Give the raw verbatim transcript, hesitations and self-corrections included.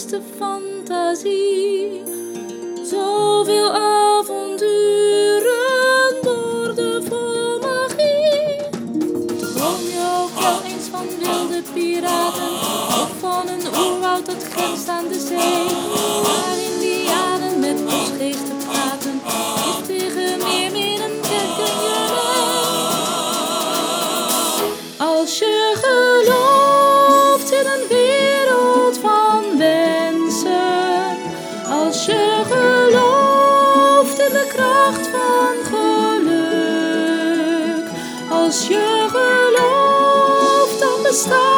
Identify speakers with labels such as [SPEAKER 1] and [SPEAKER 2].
[SPEAKER 1] mooiste fantasie. Zoveel avonturen worden vol magie. Droom je ook wel eens van wilde piraten, of van een oerwoud dat grenst aan de zee, waar indianen met bosgeesten praten, giftige meerminnen trekken je mee. Als je gelooft in een wereld van wensen, als je gelooft in de kracht van geluk, als je gelooft, dan bestaat